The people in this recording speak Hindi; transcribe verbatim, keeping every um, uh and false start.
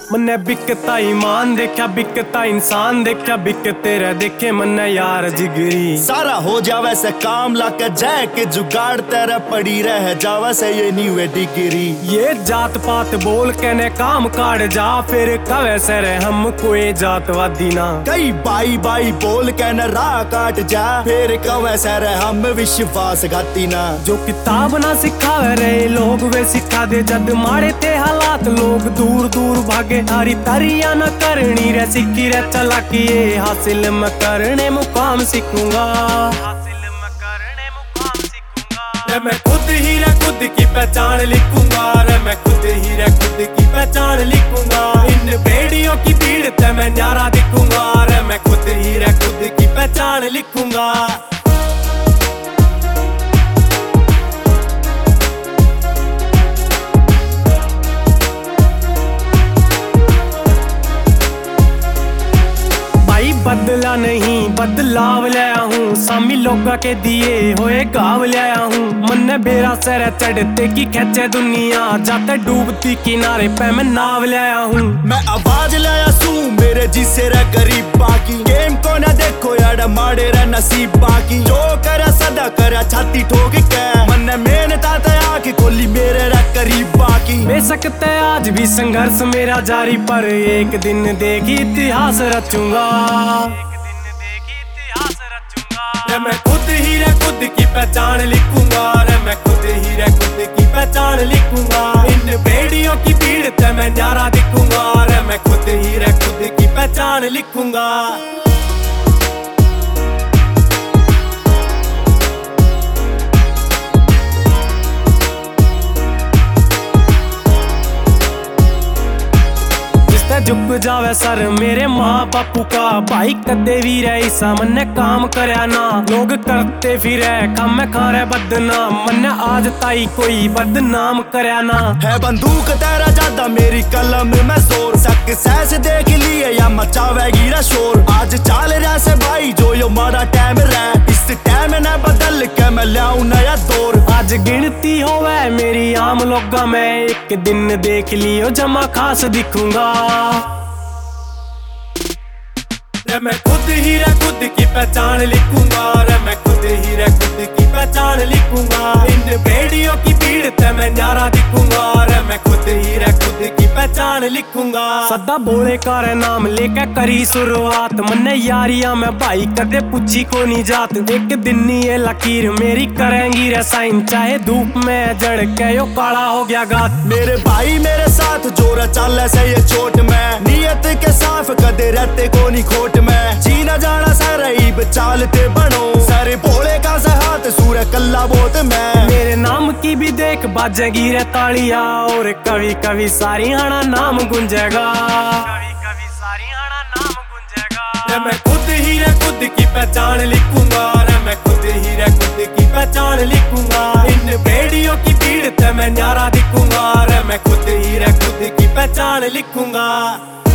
मन्ने बिकता ईमान देखा, बिकता इंसान देखा, बिक तेरे देखे मन्ने यार जिगरी। सारा हो जावे से काम लाके जय के जुगाड़ तेरा पड़ी रह जावे से ये न्यू डिग्री। ये जात पात बोल के ने काम काट जा, फिर कवे से रे हम कोई जातवादी ना। कई बाई बाई बोल के न राह काट जा, फिर कवे से रे हम विश्वासघाती ना। जो किताब ना सिखावे रे लोग वे सिखा दे, जद मारे ते हालात लोग दूर दूर भागे। तारी तारिया न करनी रे सिक्की रे चलाकी, ये हासिल मैं करने मुकाम सीखूंगा, हासिल मैं करने मुकाम सीखूंगा। रे मैं खुद ही रे खुद की पहचान लिखूंगा, रे मैं खुद ही रे खुद की पहचान लिखूंगा। इन बेड़ियों की भीड़ ते मैं न्यारा दिखूंगा, रे मैं खुद ही रे खुद की पहचान लिखूंगा। बदला नहीं बदलाव लाया हूँ, सामी लोगा के दिए होए गाव लाया हूँ। मन्ने बेरा सर चढ़ते की खेचे दुनिया, जाते डूबती किनारे पे मैं नाव लाया हूँ। मैं आवाज लाया सू मेरे जिसे रे गरीब बाकी, गेम को ना देखो यार माड़े रे नसीब बाकी। जो करा सदा करा छाती ठोक के, मन्ने मेहनता ते आके कोली मेरे रे करीब बाकी। बेशक ते आज भी संघर्ष मेरा जारी, पर एक दिन देखी इतिहास रचूंगा, एक दिन देखी इतिहास रचूंगा। रे मैं खुद ही रे खुद की पहचान लिखूंगा, रे मैं खुद ही रे खुद की पहचान लिखूंगा। इन बेड़ियों की भीड़ ते मैं न्यारा दिखूंगा, रे मैं खुद ही रे खुद की पहचान लिखूंगा। झुक जावे सर मेरे माँ बापू का, भाई कदे भी रही सा मन्ने काम करया ना। लोग करते फिरे काम में खारे बदनाम, मन्ने आज ताई कोई बदनाम करया ना। है बंदूक तेरा ज्यादा मेरी कलम में जोर, सक्सेस देख लिए या मचावेगी रा शोर। आज चाल रहा से भाई जो यो मारा टाइम रहा, इस टाइम न बदल के मैं लाऊं नया दौर। आज गिनती होवे मेरी आम लोगा में, एक दिन देख लियो जमा खास दिखूंगा। रे मैं खुद ही रे खुद की पहचान लिखूंगा, रे मैं खुद ही रे खुद की पहचान लिखूंगा। इन बेड़ियों की भीड़ ते मैं न्यारा दिखूंगा, रे मैं खुद ही रे खुद की पहचान लिखूंगा। सदा बोले कर नाम लेके करी शुरुआत, मन्ने यारियां में भाई कदे पूछी को नहीं जात। एक दिन ये लकीर मेरी करेंगी रे साइन, चाहे धूप में जड़ के यो काला हो गया गात। मेरे भाई मेरे साथ जोरा चाले से ये चोट में, नियत के साफ कदे रहते को नहीं खोट में। जीना जाना सरईब चालते बनो, सारे भोले का से हाथ सूर कल्ला बोत में। मेरे नाम की भी देख बाजेगी रे तालियां, और कभी कभी सारी हाना नाम गुंजेगा, कभी कभी सारी हाना नाम गुंजेगा। रे मैं खुद ही रे खुद की पहचान लिखूंगा, रे मैं खुद ही रे खुद की पहचान लिखूंगा। इन बेड़ियों की भीड़ ते मैं न्यारा दिखूंगा, रे मैं खुद ही रे खुद की पहचान लिखूंगा।